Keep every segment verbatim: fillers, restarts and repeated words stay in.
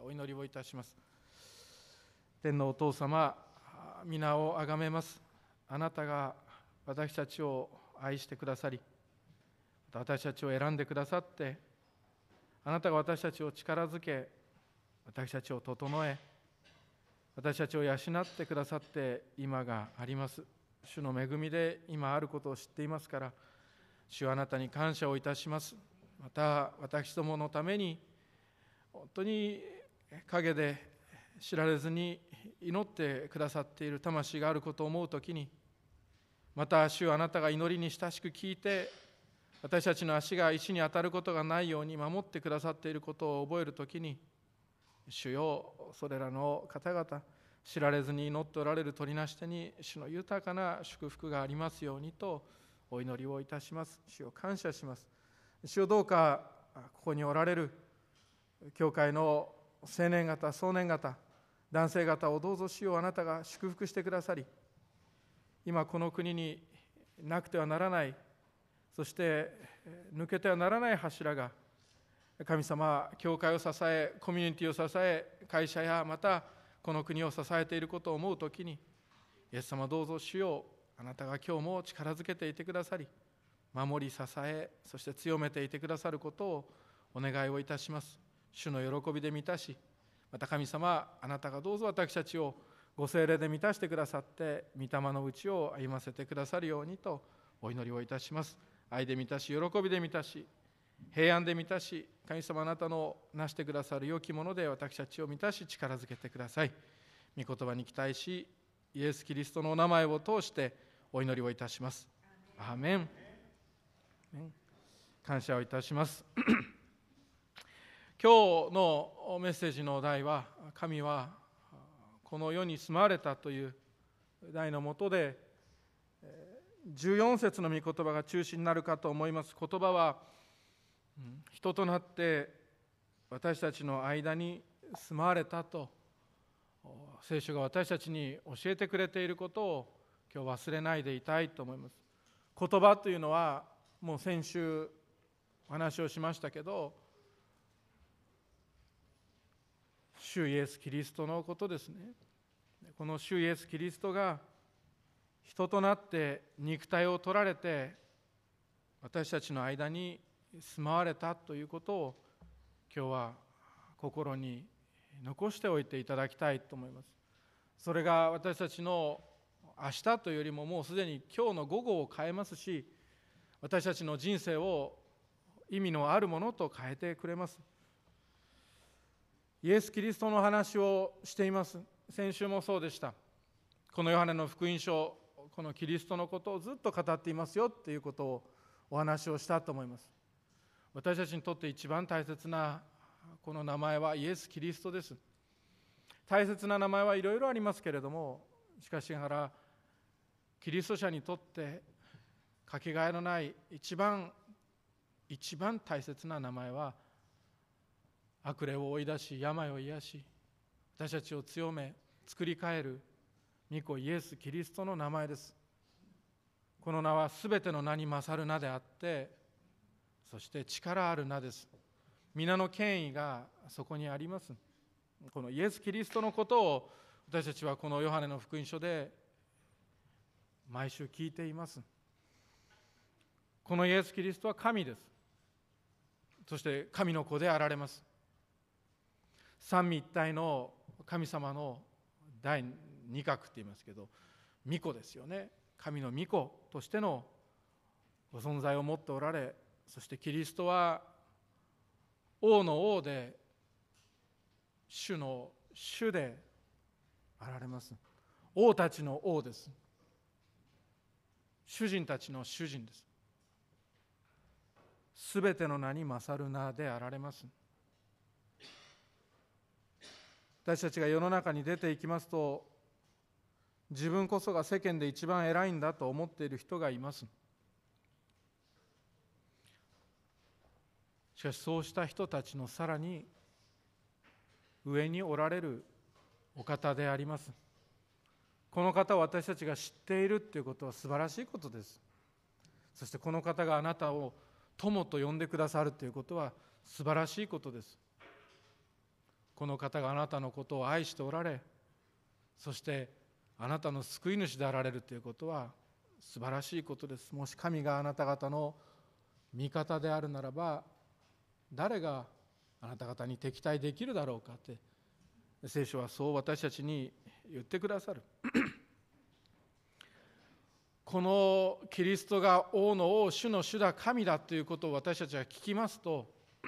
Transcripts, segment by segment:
お祈りをいたします。天のお父様、皆をあがめます。あなたが私たちを愛してくださり、私たちを選んでくださって、あなたが私たちを力づけ、私たちを整え、私たちを養ってくださって今があります。主の恵みで今あることを知っていますから、主はあなたに感謝をいたします。また私どものために本当に陰で知られずに祈ってくださっている魂があることを思うときに、また主はあなたが祈りに親しく聞いて、私たちの足が石に当たることがないように守ってくださっていることを覚えるときに、主よ、それらの方々、知られずに祈っておられる取りなし手に主の豊かな祝福がありますようにとお祈りをいたします。主を感謝します。主よ、どうかここにおられる教会の青年方、壮年方、男性方をどうぞ主よ、あなたが祝福してくださり、今この国になくてはならない、そして抜けてはならない柱が、神様、教会を支え、コミュニティを支え、会社やまたこの国を支えていることを思うときに、イエス様、どうぞ主よ、あなたが今日も力づけていてくださり、守り支え、そして強めていてくださることをお願いをいたします。主の喜びで満たし、また神様、あなたがどうぞ私たちをご聖霊で満たしてくださって、御霊のうちを歩ませてくださるようにとお祈りをいたします。愛で満たし、喜びで満たし、平安で満たし、神様、あなたのなしてくださる良きもので私たちを満たし力づけてください。御言葉に期待し、イエス・キリストのお名前を通してお祈りをいたします。アーメン。感謝をいたします。今日のメッセージの題は、神はこの世に住まわれたという題のもとで、じゅうよん節の御言葉が中心になるかと思います。言葉は人となって私たちの間に住まわれたと聖書が私たちに教えてくれていることを今日忘れないでいたいと思います。言葉というのはもう先週お話をしましたけど、主イエス・キリストのことですね。この主イエス・キリストが人となって肉体を取られて私たちの間に住まわれたということを今日は心に残しておいていただきたいと思います。それが私たちの明日というよりももうすでに今日の午後を変えますし、私たちの人生を意味のあるものと変えてくれます。イエス・キリストの話をしています。先週もそうでした。このヨハネの福音書、このキリストのことをずっと語っていますよということをお話をしたと思います。私たちにとって一番大切なこの名前はイエス・キリストです。大切な名前はいろいろありますけれども、しかしながらキリスト者にとってかけがえのない一番一番大切な名前は、悪霊を追い出し病を癒し私たちを強め作り変える御子イエス・キリストの名前です。この名はすべての名に勝る名であって、そして力ある名です。皆の権威がそこにあります。このイエス・キリストのことを私たちはこのヨハネの福音書で毎週聞いています。このイエス・キリストは神です。そして神の子であられます。三位一体の神様の第二角って言いますけど、御子ですよね。神の御子としてのご存在を持っておられ、そしてキリストは王の王で主の主であられます。王たちの王です。主人たちの主人です。すべての名に勝る名であられます。私たちが世の中に出ていきますと、自分こそが世間で一番偉いんだと思っている人がいます。しかしそうした人たちのさらに上におられるお方であります。この方を私たちが知っているということは素晴らしいことです。そしてこの方があなたを友と呼んでくださるということは素晴らしいことです。 この方があなたのことを愛しておられ、そしてあなたの救い主であられるということは素晴らしいことです。もし神があなた方の味方であるならば、誰があなた方に敵対できるだろうかって、聖書はそう私たちに言ってくださる。このキリストが王の王、主の主だ、神だということを私たちは聞きますと、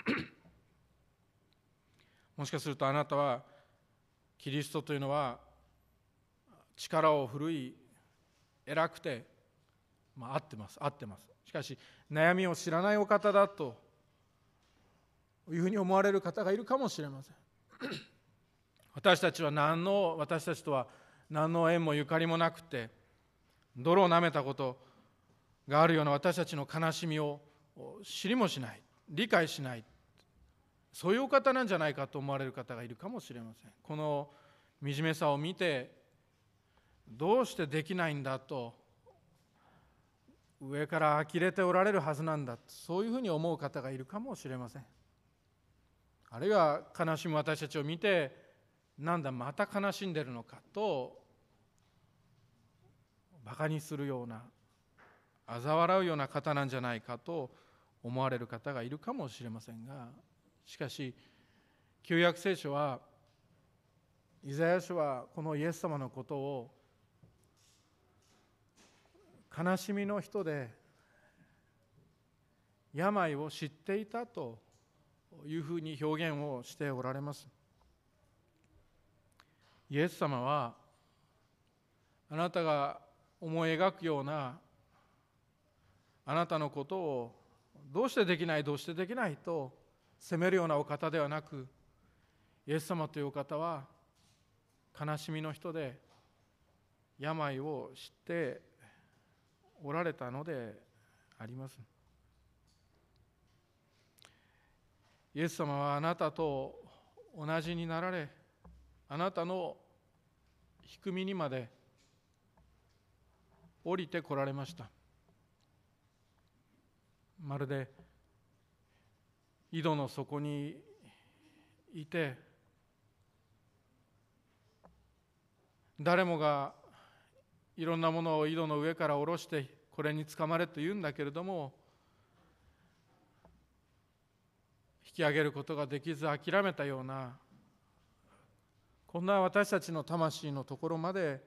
もしかするとあなたはキリストというのは力を振るい偉くて、まあ合ってます合ってますしかし悩みを知らないお方だというふうに思われる方がいるかもしれません。私たちは何の私たちとは何の縁もゆかりもなくて、泥を舐めたことがあるような私たちの悲しみを知りもしない、理解しない、そういうお方なんじゃないかと思われる方がいるかもしれません。この惨めさを見て、どうしてできないんだと上から呆れておられるはずなんだ、そういうふうに思う方がいるかもしれません。あるいは悲しむ私たちを見て、なんだまた悲しんでるのかとバカにするような、嘲笑うような方なんじゃないかと思われる方がいるかもしれませんが、しかし旧約聖書は、イザヤ書はこのイエス様のことを悲しみの人で病を知っていたというふうに表現をしておられます。イエス様はあなたが思い描くようなあなたのことをどうしてできないどうしてできないと責めるようなお方ではなく、イエス様というお方は悲しみの人で病を知っておられたのであります。イエス様はあなたと同じになられ、あなたの低みにまで降りてこられました。まるで井戸の底にいて、誰もがいろんなものを井戸の上から下ろしてこれにつかまれと言うんだけれども、引き上げることができず諦めたような、こんな私たちの魂のところまで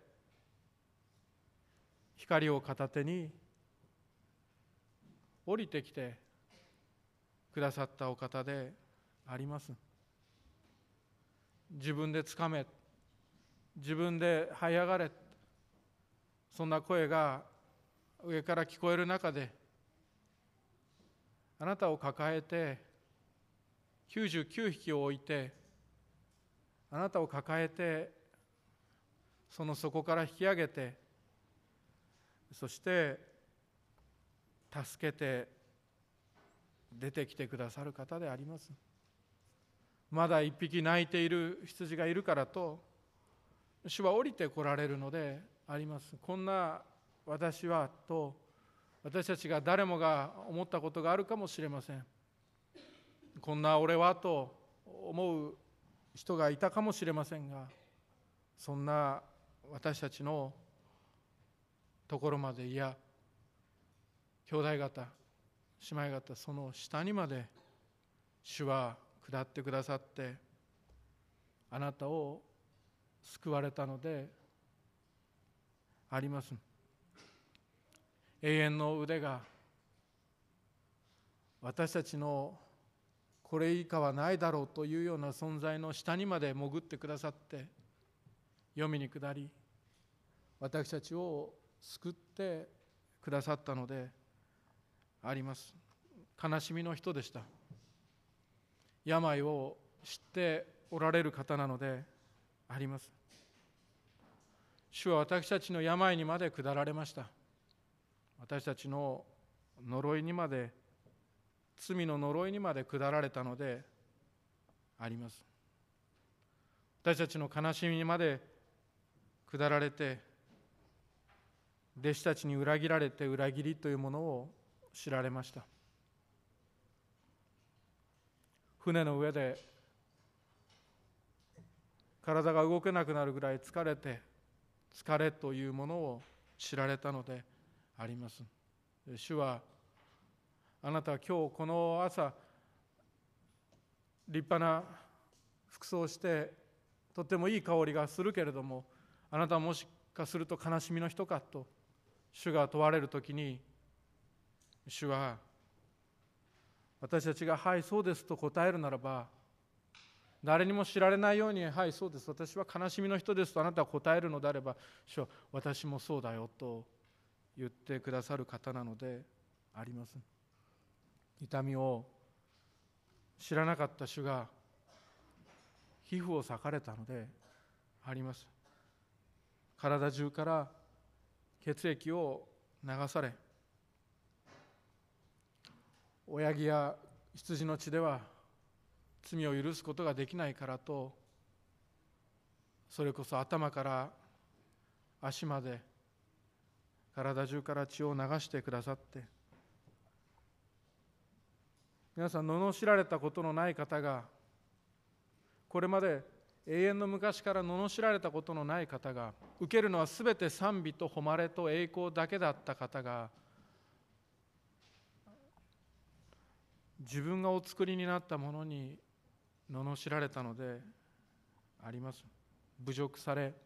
光を片手に降りてきてくださったお方であります。自分でつかめ、自分で這い上がれ、そんな声が上から聞こえる中で、あなたを抱えてきゅうじゅうきゅうひきを置いて、あなたを抱えてその底から引き上げて、そして助けて出てきてくださる方であります。まだ一匹泣いている羊がいるからと主は降りてこられるのであります。こんな私はと私たちが誰もが思ったことがあるかもしれません。こんな俺はと思う人がいたかもしれませんが、そんな私たちのところまで、いや兄弟方姉妹方、その下にまで主は下ってくださって、あなたを救われたのであります。永遠の腕が私たちのこれ以下はないだろうというような存在の下にまで潜ってくださって、黄泉に下り私たちを救ってくださったのであります。悲しみの人でした。病を知っておられる方なのであります。主は私たちの病にまで下られました。私たちの呪いにまで、罪の呪いにまで下られたのであります。私たちの悲しみにまで下られて、弟子たちに裏切られて裏切りというものを知られました。船の上で体が動けなくなるぐらい疲れて、疲れというものを知られたのであります。主は、あなたは今日この朝、立派な服装をしてとってもいい香りがするけれども、あなたはもしかすると悲しみの人かと主が問われるときに、主は私たちがはいそうですと答えるならば、誰にも知られないようにはいそうです、私は悲しみの人ですとあなたは答えるのであれば、主は私もそうだよと言ってくださる方なのであります。痛みを知らなかった主が皮膚を裂かれたのであります。体中から血液を流され、親木や羊の血では罪を許すことができないからと、それこそ頭から足まで体中から血を流してくださって、皆さん、罵られたことのない方が、これまで永遠の昔から罵られたことのない方が、受けるのはすべて賛美と誉れと栄光だけだった方が、自分がお作りになったものに罵られたのであります。侮辱され、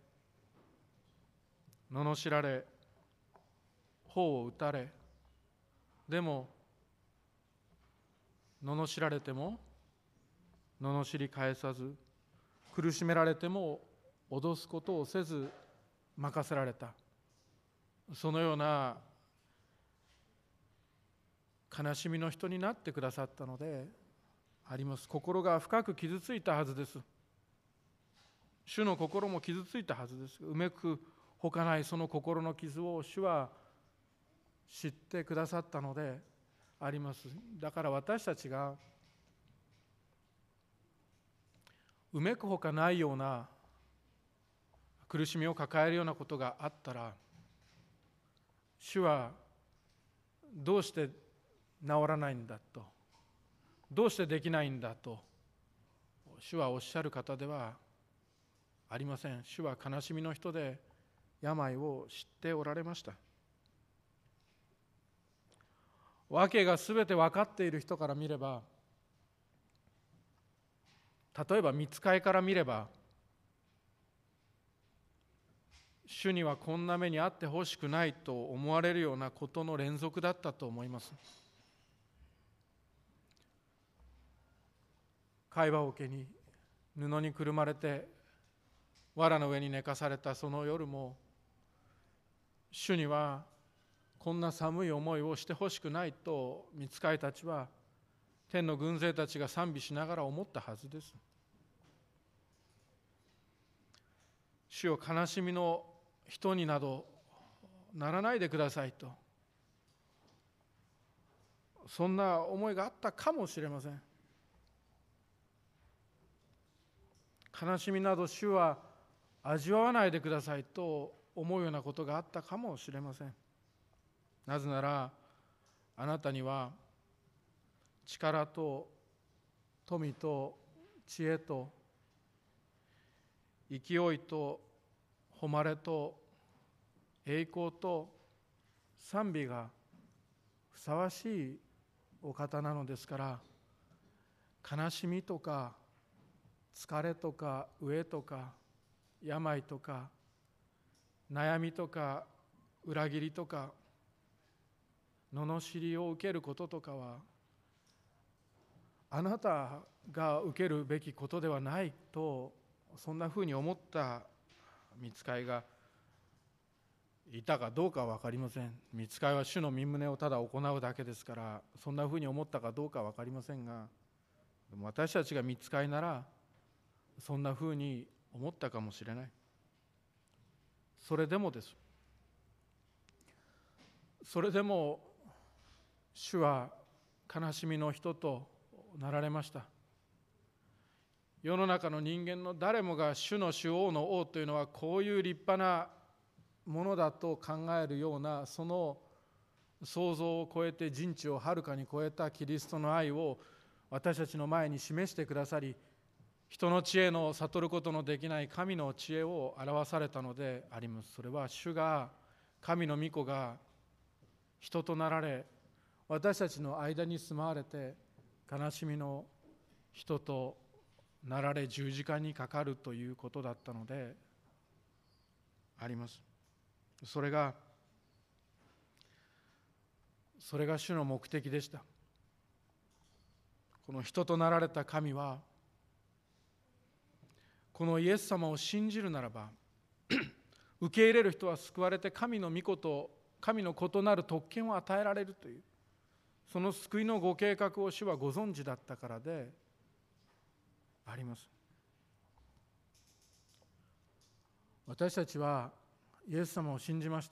罵られ、頬を打たれ、でも罵られても罵り返さず、苦しめられても脅すことをせず任せられた、そのような悲しみの人になってくださったのであります。心が深く傷ついたはずです。主の心も傷ついたはずです。埋めくほかないその心の傷を主は知ってくださったのであります。だから私たちがうめくほかないような苦しみを抱えるようなことがあったら、主はどうして治らないんだと、どうしてできないんだと主はおっしゃる方ではありません。主は悲しみの人で病を知っておられました。訳がすべて分かっている人から見れば、例えば御使いから見れば、主にはこんな目にあってほしくないと思われるようなことの連続だったと思います。貝羽桶に布にくるまれて藁の上に寝かされたその夜も、主にはこんな寒い思いをしてほしくないと御使いたちは、天の軍勢たちが賛美しながら思ったはずです。主を悲しみの人になどならないでくださいと、そんな思いがあったかもしれません。悲しみなど主は味わわないでくださいと思うようなことがあったかもしれません。なぜなら、あなたには力と富と知恵と勢いと誉れと栄光と賛美がふさわしいお方なのですから、悲しみとか疲れとか飢えとか病とか悩みとか裏切りとか罵りを受けることとかは、あなたが受けるべきことではないと、そんなふうに思った御使いがいたかどうかは分かりません。御使いは主の御旨をただ行うだけですから、そんなふうに思ったかどうかは分かりませんが、でも私たちが御使いならそんなふうに思ったかもしれない。それでもです。それでも主は悲しみの人となられました。世の中の人間の誰もが主の主王の王というのはこういう立派なものだと考えるような、その想像を超えて人知をはるかに超えたキリストの愛を私たちの前に示してくださり、 人の知恵の悟ることのできない神の知恵を表されたのであります。それは主が、神の御子が人となられ、私たちの間に住まわれて、悲しみの人となられ、十字架にかかるということだったのであります。それがそれが主の目的でした。この人となられた神は、このイエス様を信じるならば受け入れる人は救われて、神の御子と神の異なる特権を与えられるという、その救いのご計画を主はご存知だったからであります。私たちはイエス様を信じました。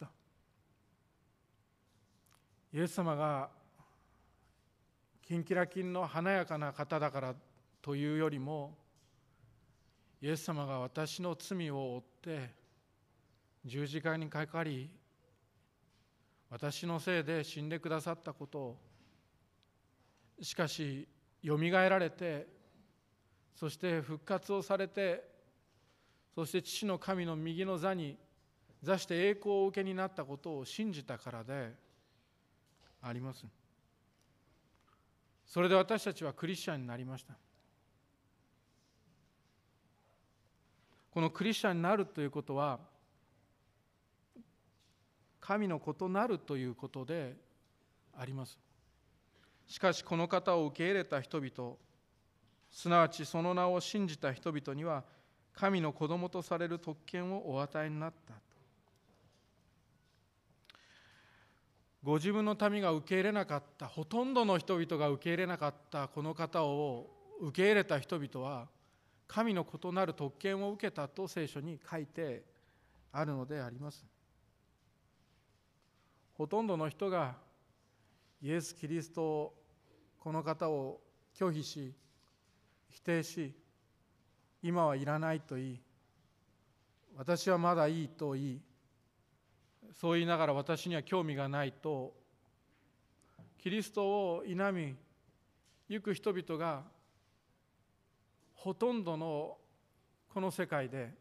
イエス様がキンキラキンの華やかな方だからというよりも、イエス様が私の罪を負って十字架にかかり、私のせいで死んでくださったことを、しかしよみがえられて、そして復活をされて、そして父の神の右の座に座して栄光をお受けになったことを信じたからであります。それで私たちはクリスチャンになりました。このクリスチャンになるということは、神の異なるということであります。しかしこの方を受け入れた人々、すなわちその名を信じた人々には、神の子供とされる特権をお与えになった。ご自分の民が受け入れなかった、ほとんどの人々が受け入れなかったこの方を受け入れた人々は、神の異なる特権を受けたと聖書に書いてあるのであります。ほとんどの人がイエス・キリストを、この方を拒否し、否定し、今はいらないと言い、私はまだいいと言い、そう言いながら私には興味がないと、キリストを否みゆく人々がほとんどのこの世界で、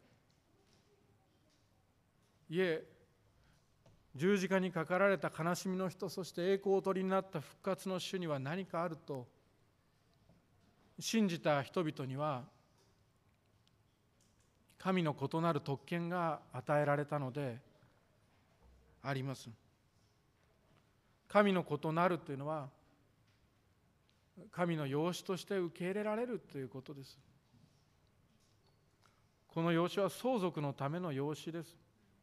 いえ、十字架にかかられた悲しみの人、そして栄光をお取りになった復活の主には何かあると信じた人々には、神の異なる特権が与えられたのであります。神の異なるというのは、神の養子として受け入れられるということです。この養子は相続のための養子です。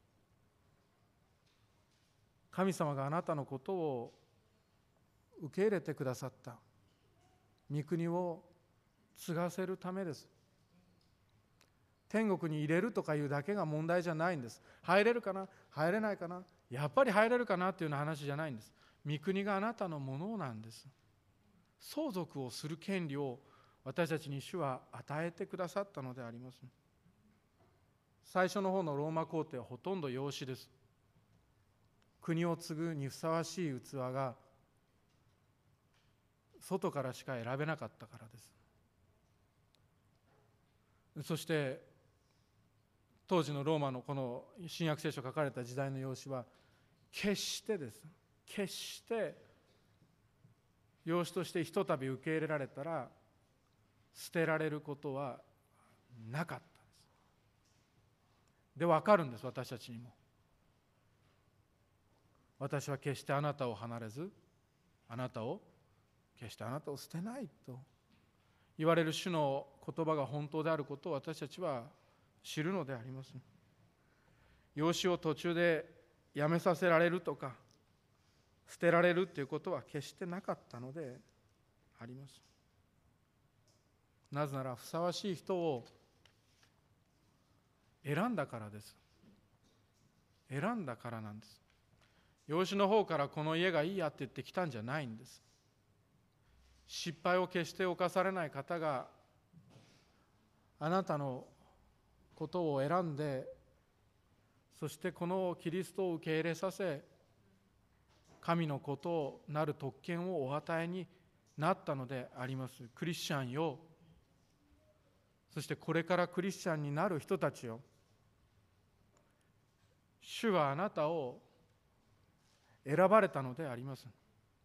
神様があなたのことを受け入れてくださった、御国を継がせるためです。天国に入れるとかいうだけが問題じゃないんです。入れるかな、入れないかな、やっぱり入れるかなっていうような話じゃないんです。御国があなたのものなんです。相続をする権利を私たちに主は与えてくださったのであります。最初の方のローマ皇帝はほとんど養子です。国を継ぐにふさわしい器が外からしか選べなかったからです。そして当時のローマのこの新約聖書書かれた時代の養子は、決してです決して養子としてひとたび受け入れられたら捨てられることはなかったです。で、分かるんです、私たちにも。私は決してあなたを離れず、あなたを決してあなたを捨てないと言われる主の言葉が本当であることを私たちは知るのであります。養子を途中でやめさせられるとか捨てられるということは決してなかったのであります。なぜならふさわしい人を選んだからです。選んだからなんです。養子の方からこの家がいいやって言ってきたんじゃないんです。失敗を決して犯されない方があなたのことを選んで、そしてこのキリストを受け入れさせ、神のことをなる特権をお与えになったのであります。クリスチャンよ、 そしてこれからクリスチャンになる人たちよ、主はあなたを選ばれたのであります。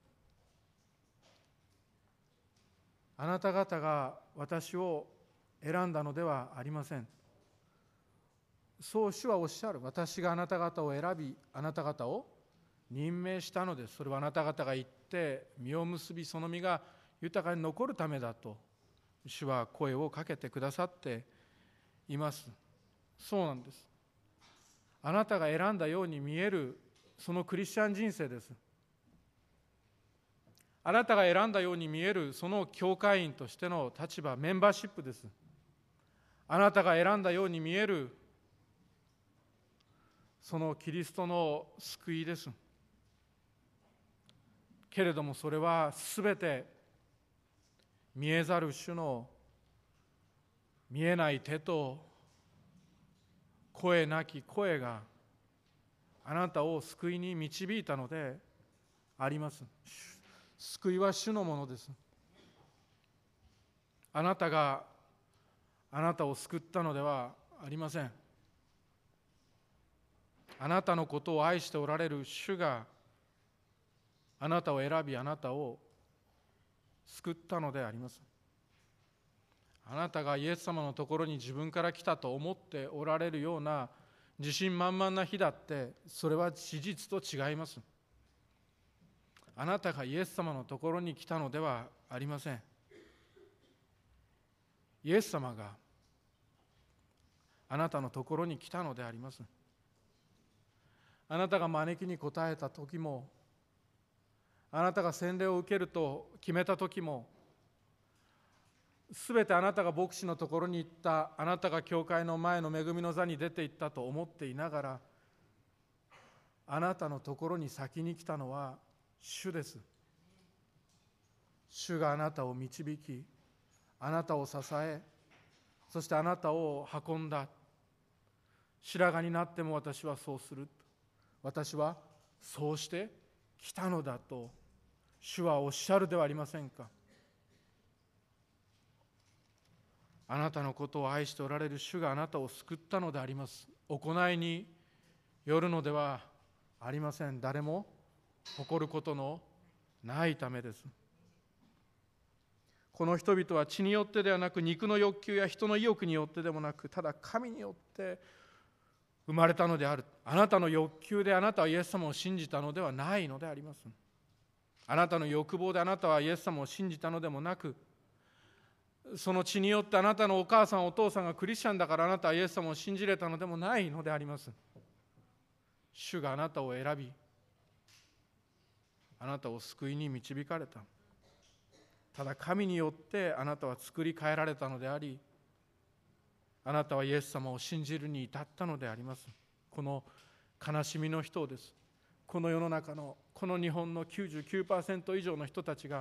あなた方が私を選んだのではありません。そう主はおっしゃる。私があなた方を選び、あなた方を任命したのです。それはあなた方が行って実を結び、その実が豊かに残るためだと主は声をかけてくださっています。そうなんです。あなたが選んだように見えるそのクリスチャン人生です。あなたが選んだように見えるその教会員としての立場、メンバーシップです。あなたが選んだように見えるそのキリストの救いです。けれどもそれはすべて見えざる主の見えない手と声なき声があなたを救いに導いたのであります。救いは主のものです。あなたがあなたを救ったのではありません。あなたのことを愛しておられる主があなたを選び、あなたを救ったのであります。あなたがイエス様のところに自分から来たと思っておられるような自信満々な日だって、それは事実と違います。あなたがイエス様のところに来たのではありません。イエス様があなたのところに来たのであります。あなたが招きに応えた時も、あなたが洗礼を受けると決めた時も、すべてあなたが牧師のところに行った、あなたが教会の前の恵みの座に出て行ったと思っていながら、あなたのところに先に来たのは主です。主があなたを導き、あなたを支え、そしてあなたを運んだ。白髪になっても私はそうする。私はそうして来たのだと主はおっしゃるではありませんか。あなたのことを愛しておられる主があなたを救ったのであります。行いによるのではありません。誰も誇ることのないためです。この人々は血によってではなく、肉の欲求や人の意欲によってでもなく、ただ神によって生まれたのである。あなたの欲求であなたはイエス様を信じたのではないのであります。あなたの欲望であなたはイエス様を信じたのでもなく、その血によってあなたのお母さんお父さんがクリスチャンだからあなたはイエス様を信じれたのでもないのであります。主があなたを選び、あなたを救いに導かれた。ただ神によってあなたは作り変えられたのであり、あなたはイエス様を信じるに至ったのであります。この悲しみの人です。この世の中の、この日本の きゅうじゅうきゅうパーセント 以上の人たちが、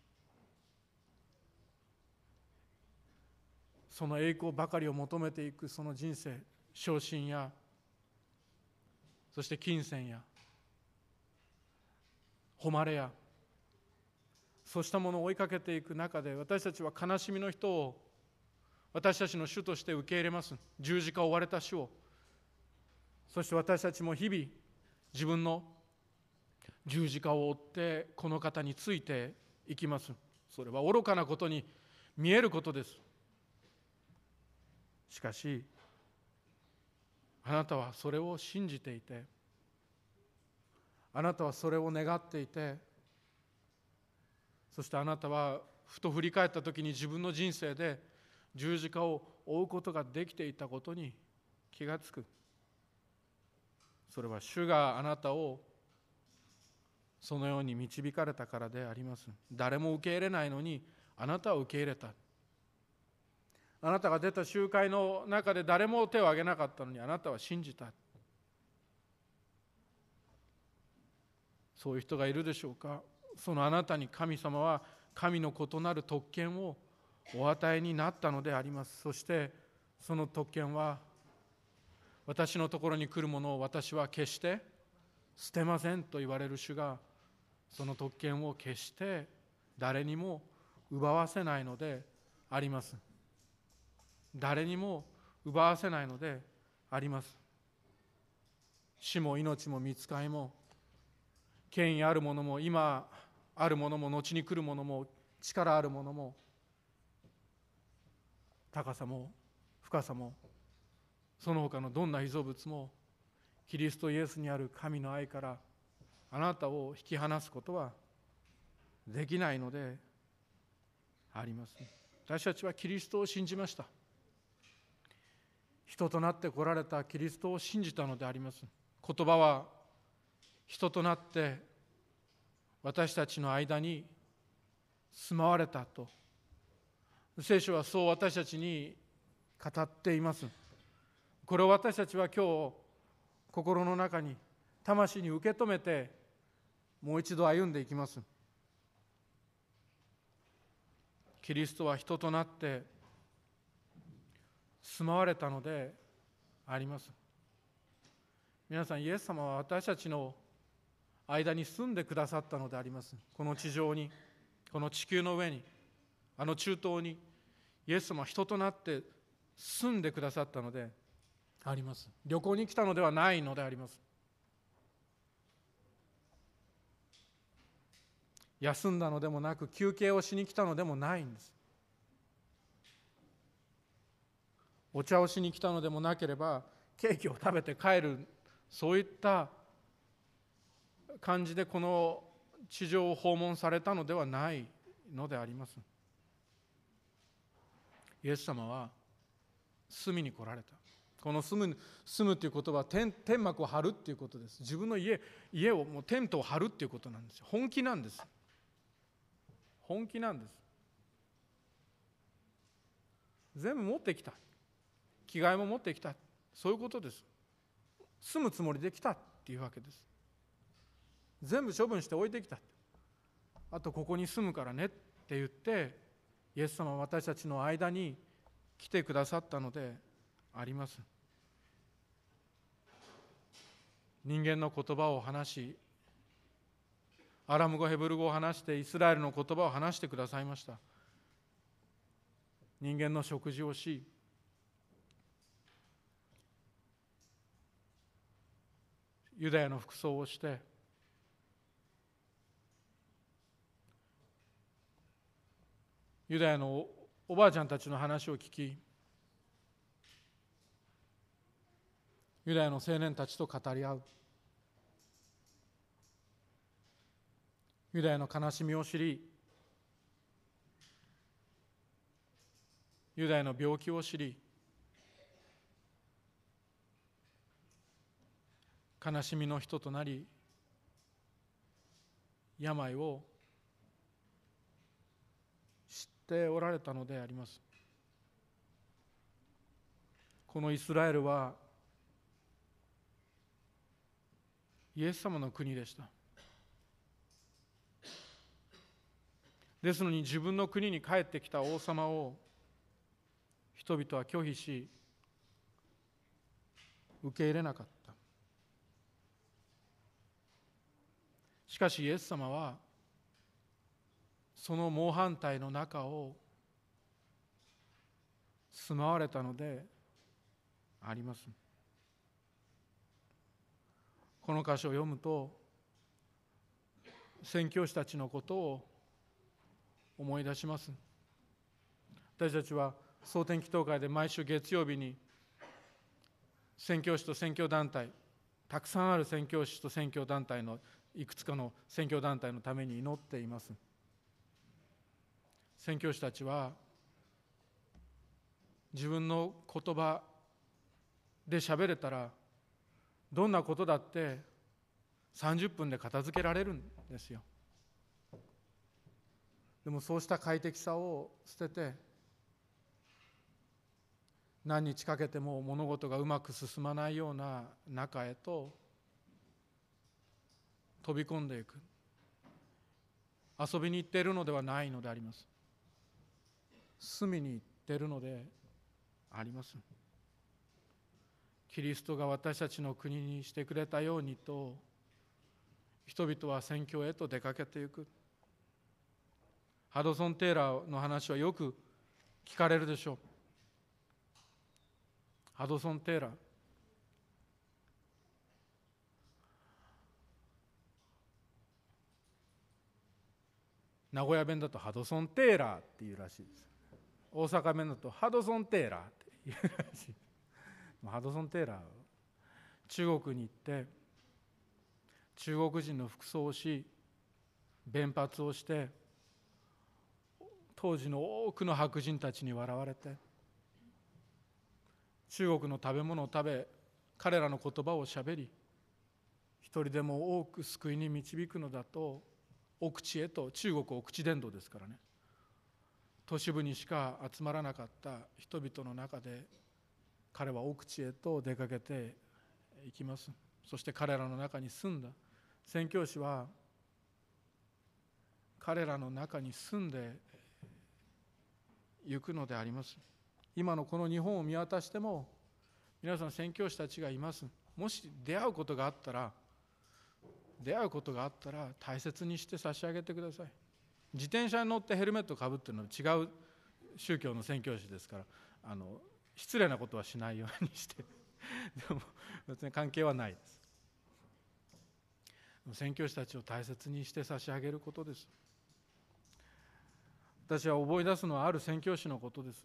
その栄光ばかりを求めていくその人生、昇進や、そして金銭や、誉れや、そうしたものを追いかけていく中で、私たちは悲しみの人を私たちの主として受け入れます。十字架を追われた主を。そして私たちも日々自分の十字架を追ってこの方についていきます。それは愚かなことに見えることです。しかしあなたはそれを信じていて、あなたはそれを願っていて、そしてあなたはふと振り返ったときに自分の人生で十字架を追うことができていたことに気がつく。それは主があなたをそのように導かれたからであります。誰も受け入れないのにあなたは受け入れた。あなたが出た集会の中で誰も手を挙げなかったのにあなたは信じた。そういう人がいるでしょうか。そのあなたに神様は神の異なる特権をお与えになったのであります。そしてその特権は、私のところに来るものを私は決して捨てませんと言われる主が、その特権を決して誰にも奪わせないのであります。 誰にも奪わせないのであります。死も命も御使いも、権威あるものも今あるものも後に来るものも、力あるものも、高さも深さも、その他のどんな被造物も、キリストイエスにある神の愛からあなたを引き離すことはできないのであります。私たちはキリストを信じました。人となって来られたキリストを信じたのであります。言葉は人となって私たちの間に住まわれたと、聖書はそう私たちに語っています。これを私たちは今日心の中に魂に受け止めてもう一度歩んでいきます。キリストは人となって住まわれたのであります。皆さん、イエス様は私たちの間に住んでくださったのであります。この地上に、この地球の上に、あの中東にイエス様は人となって住んでくださったのであります。旅行に来たのではないのであります。休んだのでもなく、休憩をしに来たのでもないんです。お茶をしに来たのでもなければ、ケーキを食べて帰る、そういった感じでこの地上を訪問されたのではないのであります。イエス様は住みに来られた。この住む、住むという言葉は 天, 天幕を張るっていうことです。自分の家、家をもうテントを張るっていうことなんですよ。本気なんです。本気なんです。全部持ってきた。着替えも持ってきた。そういうことです。住むつもりで来たっていうわけです。全部処分して置いてきた。あとここに住むからねって言って、イエス様は私たちの間に来てくださったのであります。人間の言葉を話し、アラム語、ヘブル語を話して、イスラエルの言葉を話してくださいました。人間の食事をし、ユダヤの服装をして、ユダヤのおばあちゃんたちの話を聞き、ユダヤの青年たちと語り合う。ユダヤの悲しみを知り、ユダヤの病気を知り、悲しみの人となり、病を知っておられたのであります。このイスラエルはイエス様の国でした。ですのに自分の国に帰ってきた王様を人々は拒否し、受け入れなかった。しかしイエス様はその猛反対の中を住まわれたのであります。この箇所を読むと、宣教師たちのことを思い出します。私たちは蒼天祈祷会で毎週月曜日に宣教師と宣教団体、たくさんある宣教師と宣教団体のいくつかの宣教団体のために祈っています。宣教師たちは自分の言葉で喋れたらどんなことだってさんじゅっぷんで片付けられるんですよ。でもそうした快適さを捨てて、何日かけても物事がうまく進まないような中へと飛び込んでいく。遊びに行っているのではないのであります。住みに行っているのであります。キリストが私たちの国にしてくれたようにと、人々は宣教へと出かけていく。ハドソン・テイラーの話はよく聞かれるでしょう。 ハドソン・テーラー。名古屋弁だとハドソン・テーラーっていうらしいです。大阪弁だとハドソン・テーラーっていうらしい。ハドソン・テーラーは中国に行って中国人の服装をし、弁髪をして、当時の多くの白人たちに笑われて、中国の食べ物を食べ、彼らの言葉をしゃべり、一人でも多く救いに導くのだと奥地へと、中国奥地伝道ですからね、都市部にしか集まらなかった人々の中で彼は奥地へと出かけていきます。そして彼らの中に住んだ宣教師は彼らの中に住んで行くのであります。今のこの日本を見渡しても皆さん宣教師たちがいます。もし出会うことがあったら出会うことがあったら大切にして差し上げてください。自転車に乗ってヘルメットをかぶっているのは違う宗教の宣教師ですから、あの失礼なことはしないようにしてでも別に関係はないです。宣教師たちを大切にして差し上げることです。私は思い出すのはある宣教師のことです。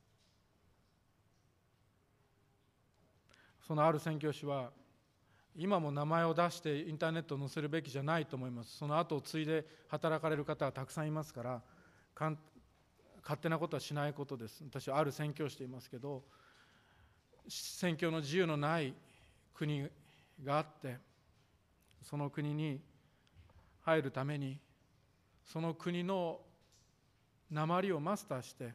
そのある宣教師は今も名前を出してインターネットを載せるべきじゃないと思います。その後を継いで働かれる方はたくさんいますから、勝手なことはしないことです。私はある宣教師と言いますけど、宣教の自由のない国があって、その国に入るためにその国の訛をマスターして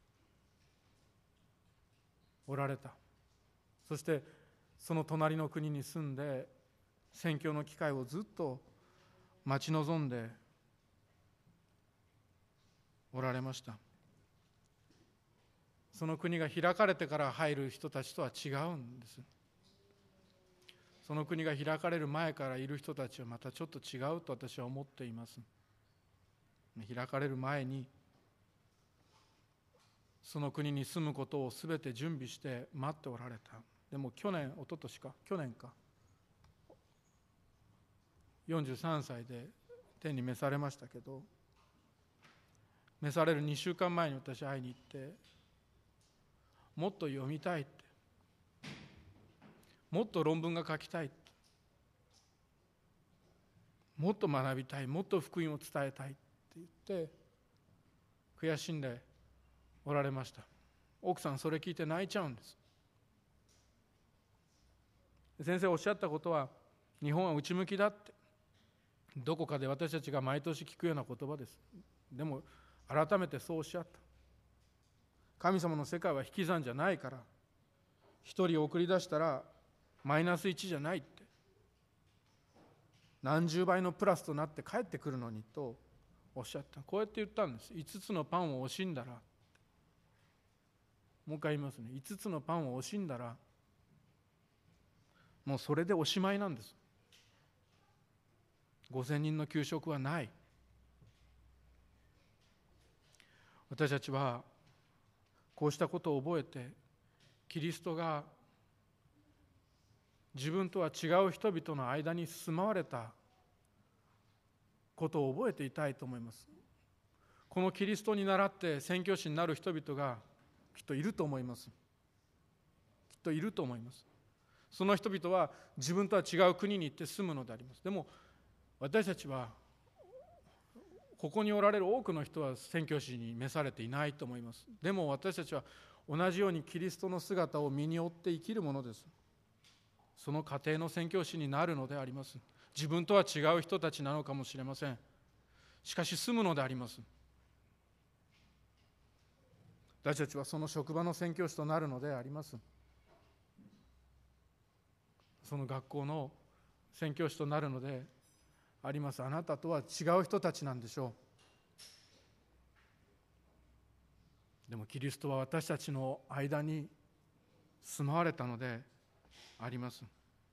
おられた。そしてその隣の国に住んで宣教の機会をずっと待ち望んでおられました。その国が開かれてから入る人たちとは違うんです。その国が開かれる前からいる人たちはまたちょっと違うと私は思っています。開かれる前にその国に住むことをすべて準備して待っておられた。でも去年、一昨年か、去年か、よんじゅうさんさいで天に召されましたけど、召されるにしゅうかんまえに私会いに行って、もっと読みたいって、もっと論文が書きたいって、もっと学びたい、もっと福音を伝えたいって言って悔しんでおられました。奥さんそれ聞いて泣いちゃうんです。先生おっしゃったことは、日本は内向きだって、どこかで私たちが毎年聞くような言葉です。でも改めてそうおっしゃった。神様の世界は引き算じゃないから、一人送り出したらマイナスいちじゃないって、何十倍のプラスとなって帰ってくるのにとおっしゃった。こうやって言ったんです。五つのパンを惜しんだら、もう一回言いますね。五つのパンを惜しんだらもうそれでおしまいなんです。ごせんにんの給食はない。私たちはこうしたことを覚えて、キリストが自分とは違う人々の間に住まわれたことを覚えていたいと思います。このキリストに倣って宣教師になる人々がきっといると思います。きっといると思います。その人々は自分とは違う国に行って住むのであります。でも私たちはここにおられる多くの人は宣教師に召されていないと思います。でも私たちは同じようにキリストの姿を身に追って生きるものです。その過程の宣教師になるのであります。自分とは違う人たちなのかもしれません。しかし住むのであります。私たちはその職場の宣教師となるのであります。その学校の宣教師となるのであります。あなたとは違う人たちなんでしょう。でもキリストは私たちの間に住まわれたのであります。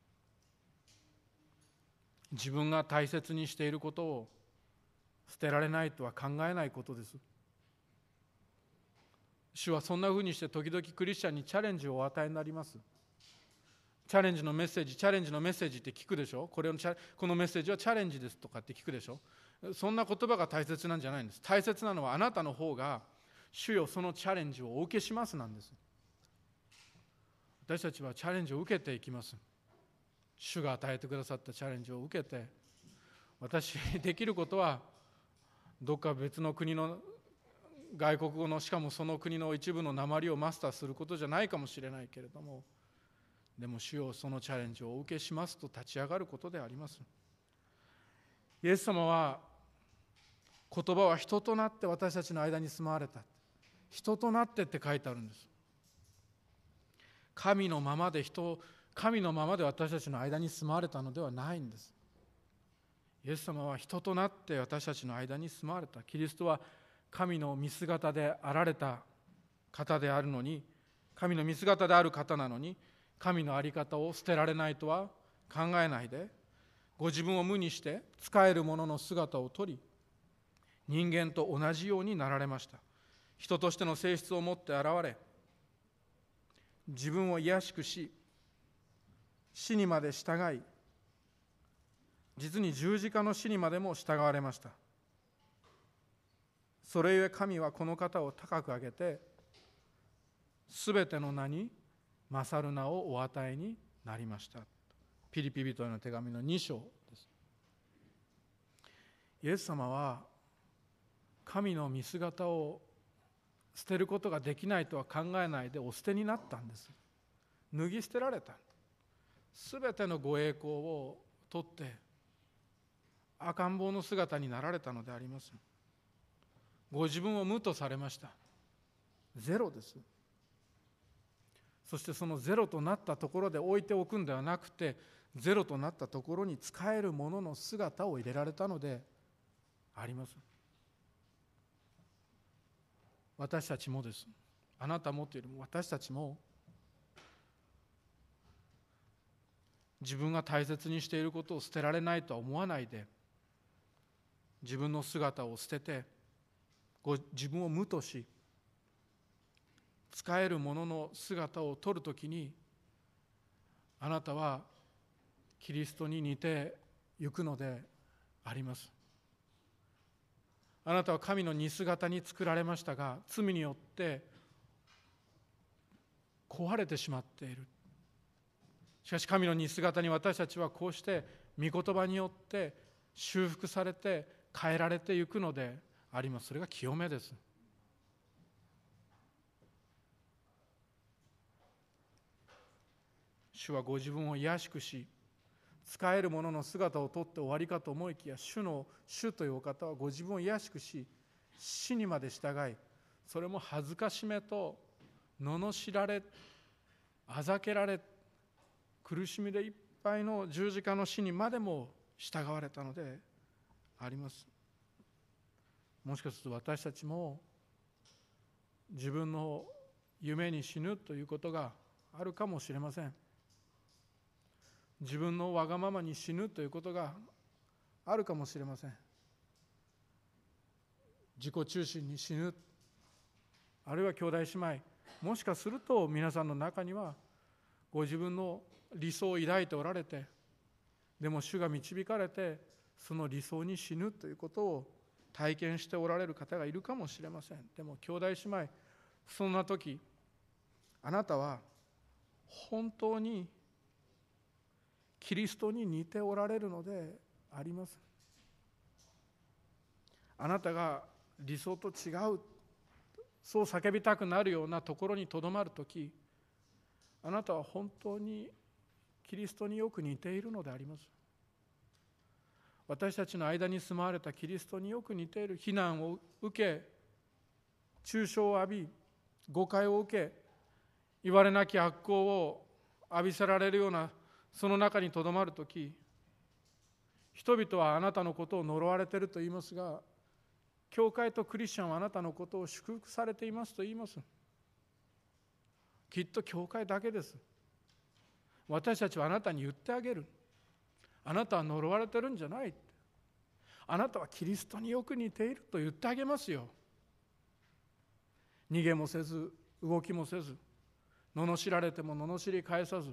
自分が大切にしていることを捨てられないとは考えないことです。 主はそんなふうにして時々クリスチャンにチャレンジをお与えになります。チャレンジのメッセージ、チャレンジのメッセージって聞くでしょ。これのこのメッセージはチャレンジですとかって聞くでしょ。そんな言葉が大切なんじゃないんです。大切なのはあなたの方が、主よそのチャレンジをお受けしますなんです。私たちはチャレンジを受けていきます。主が与えてくださったチャレンジを受けて、私できることはどっか別の国の外国語の、しかもその国の一部の訛りをマスターすることじゃないかもしれないけれども、でも主よそのチャレンジをお受けしますと立ち上がることであります。イエス様は、言葉は人となって私たちの間に住まわれた。人となってって書いてあるんです。神のままで人、神のままで私たちの間に住まわれたのではないんです。イエス様は人となって私たちの間に住まわれた。キリストは神の見姿であられた方であるのに、神の見姿である方なのに、神の在り方を捨てられないとは考えないで、ご自分を無にして仕える者の姿をとり、人間と同じようになられました。人としての性質を持って現れ、自分を卑しくし、死にまで従い、実に十字架の死にまでも従われました。それゆえ神はこの方を高く上げて、すべての名に勝る名をお与えになりました。ピリピ人への手紙のに章です。イエス様は神の見姿を捨てることができないとは考えないでお捨てになったんです。脱ぎ捨てられた。すべてのご栄光を取って赤ん坊の姿になられたのであります。ご自分を無とされました。ゼロです。そしてそのゼロとなったところで置いておくんではなくて、ゼロとなったところに仕える者の姿を入れられたのであります。私たちもです。あなたもというよりも私たちも、自分が大切にしていることを捨てられないとは思わないで、自分の姿を捨てて、ご自分を無とし、仕える者の姿を取るときに、あなたはキリストに似てゆくのであります。あなたは神の似姿に作られましたが、罪によって壊れてしまっている。しかし神の似姿に私たちはこうして御言葉によって修復されて変えられていくのであります。それが清めです。主はご自分を卑しくし、仕える者の姿をとって終わりかと思いきや、主の主というお方はご自分を卑しくし、死にまで従い、それも恥ずかしめと罵られ、あざけられ、苦しみでいっぱいの十字架の死にまでも従われたのであります。もしかすると私たちも自分の夢に死ぬということがあるかもしれません。自分のわがままに死ぬということがあるかもしれません。自己中心に死ぬ、あるいは兄弟姉妹、もしかすると皆さんの中にはご自分の理想を抱いておられて、でも主が導かれてその理想に死ぬということを体験しておられる方がいるかもしれません。でも兄弟姉妹、そんな時あなたは本当にキリストに似ておられるのであります。あなたが理想と違う、そう叫びたくなるようなところにとどまるとき、あなたは本当にキリストによく似ているのであります。私たちの間に住まわれたキリストによく似ている。非難を受け、中傷を浴び、誤解を受け、言われなき悪行を浴びせられるようなその中にとどまるとき、人々はあなたのことを呪われていると言いますが、教会とクリスチャンはあなたのことを祝福されていますと言います。きっと教会だけです。私たちはあなたに言ってあげる。あなたは呪われてるんじゃない。あなたはキリストによく似ていると言ってあげますよ。 逃げもせず動きもせず、罵られても罵り返さず、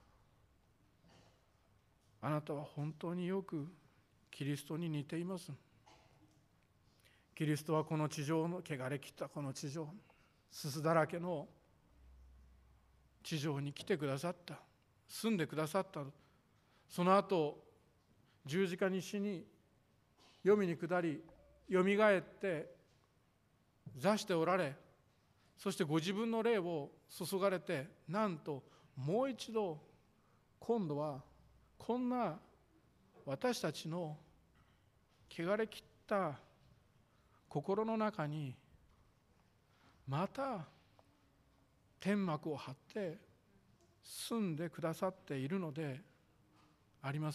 あなたは本当によくキリストに似ています。キリストはこの地上の汚れ切ったこの地上、すすだらけの地上に来てくださった、住んでくださった。その後十字架に死に、黄泉に下り、よみがえって座しておられ、そしてご自分の霊を注がれて、なんともう一度今度はこんな私たちの汚れ切った心の中にまた天幕を張って住んでくださっているのであります。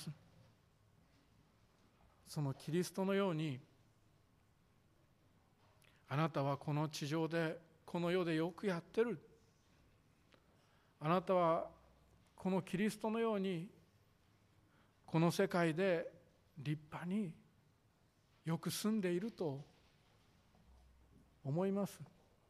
そのキリストのように、あなたはこの地上でこの世でよくやってる、あなたはこのキリストのようにこの世界で立派によく住んでいると思います。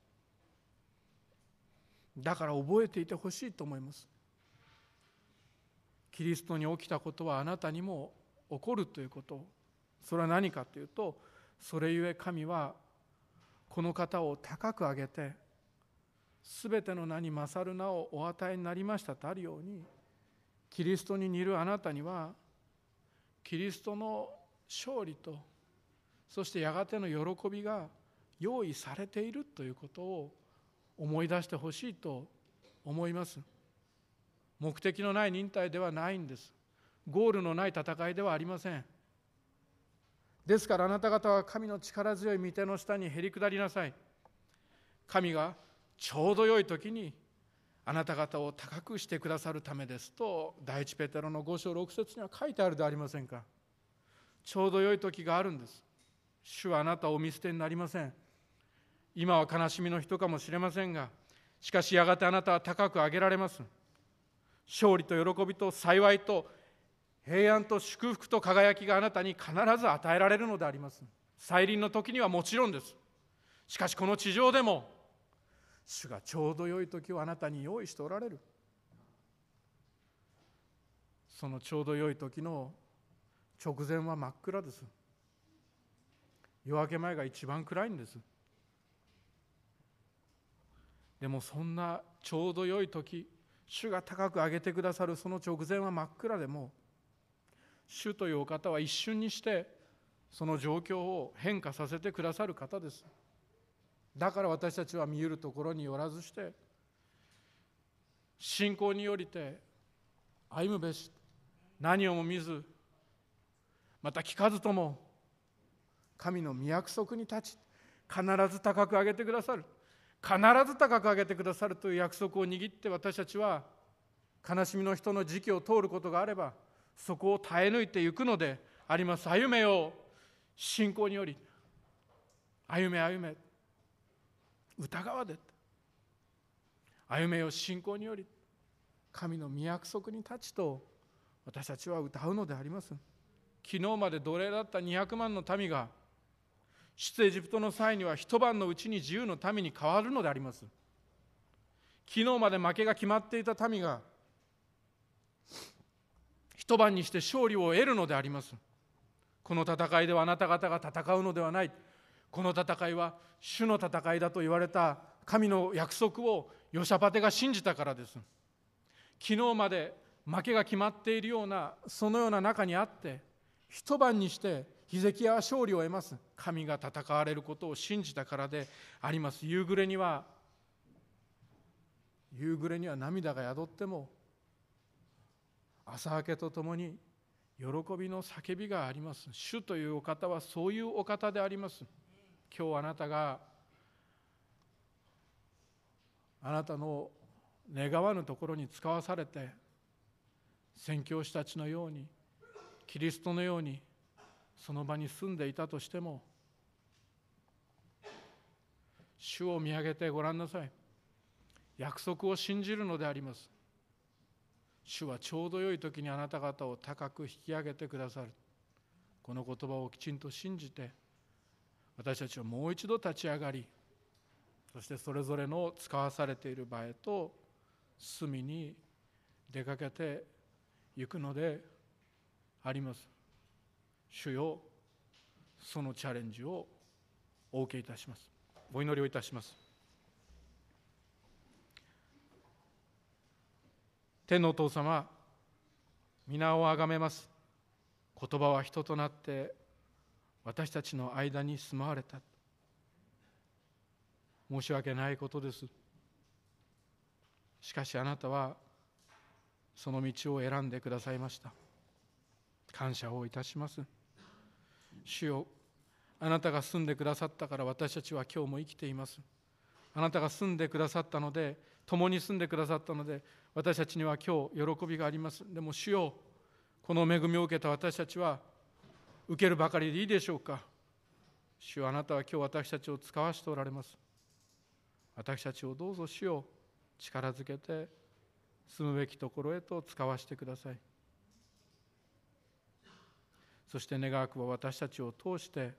だから覚えていてほしいと思います。キリストに起きたことはあなたにも起こるということ。それは何かというと、それゆえ神はこの方を高く上げて、すべての名に勝る名をお与えになりましたとあるように、キリストに似るあなたにはキリストの勝利と、そしてやがての喜びが用意されているということを思い出してほしいと思います。目的のない忍耐ではないんです。ゴールのない戦いではありません。ですからあなた方は神の力強い御手の下にへり下りなさい。神がちょうど良い時にあなた方を高くしてくださるためですと、第一ペテロのご章ろく節には書いてあるではありませんか。ちょうど良い時があるんです。主はあなたをお見捨てになりません。今は悲しみの人かもしれませんが、しかしやがてあなたは高く上げられます。勝利と喜びと幸いと平安と祝福と輝きがあなたに必ず与えられるのであります。再臨の時にはもちろんです。しかしこの地上でも主がちょうど良い時をあなたに用意しておられる。そのちょうど良い時の直前は真っ暗です。夜明け前が一番暗いんです。でもそんなちょうど良い時、主が高く上げてくださるその直前は真っ暗でも、主というお方は一瞬にしてその状況を変化させてくださる方です。だから私たちは見ゆるところによらずして、信仰によりて歩むべし、何をも見ず、また聞かずとも神の御約束に立ち、必ず高く上げてくださる、必ず高く上げてくださるという約束を握って、私たちは悲しみの人の時期を通ることがあればそこを耐え抜いていくのであります。歩めよ信仰により、歩め歩め疑わで、歩めよ信仰により神の御約束に立ちと私たちは歌うのであります。昨日まで奴隷だったにひゃくまんの民が出エジプトの際には一晩のうちに自由の民に変わるのであります。昨日まで負けが決まっていた民が一晩にして勝利を得るのであります。この戦いではあなた方が戦うのではない。この戦いは主の戦いだと言われた神の約束をヨシャパテが信じたからです。昨日まで負けが決まっているようなそのような中にあって、一晩にしてヒゼキヤは勝利を得ます。神が戦われることを信じたからであります。夕暮れには夕暮れには涙が宿っても、朝明けとともに喜びの叫びがあります。主というお方はそういうお方であります。今日あなたがあなたの願わぬところに使わされて、宣教師たちのようにキリストのようにその場に住んでいたとしても、主を見上げてごらんなさい。約束を信じるのであります。主はちょうど良い時にあなた方を高く引き上げてくださる。この言葉をきちんと信じて、私たちはもう一度立ち上がり、 そしてそれぞれの使わされている場へと隅に出かけていくのであります。主よ、そのチャレンジをお受けいたします。お祈りをいたします。天のお父様、皆をあがめます。言葉は人となって私たちの間に住まわれた。申し訳ないことです。しかしあなたはその道を選んでくださいました。感謝をいたします。主よ、あなたが住んでくださったから私たちは今日も生きています。あなたが住んでくださったので、共に住んでくださったので、私たちには今日喜びがあります。でも主よ、この恵みを受けた私たちは受けるばかりでいいでしょうか。主よ、あなたは今日私たちを使わしておられます。私たちをどうぞ主よ、力づけて住むべきところへと使わしてください。そして願わくは私たちを通して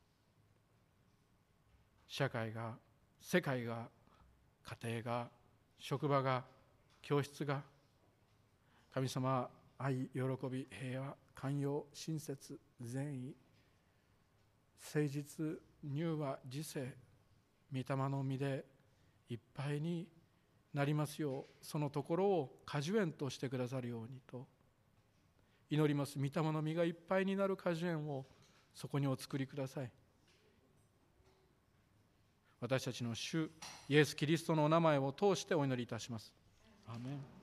社会が、世界が、家庭が、職場が、教室が、神様、愛、喜び、平和、寛容、親切、善意、誠実、柔和、自制、御霊の実でいっぱいになりますよう、そのところを果樹園としてくださるようにと祈ります。御霊の実がいっぱいになる果樹園をそこにお作りください。私たちの主イエス・キリストのお名前を通してお祈りいたします。アーメン。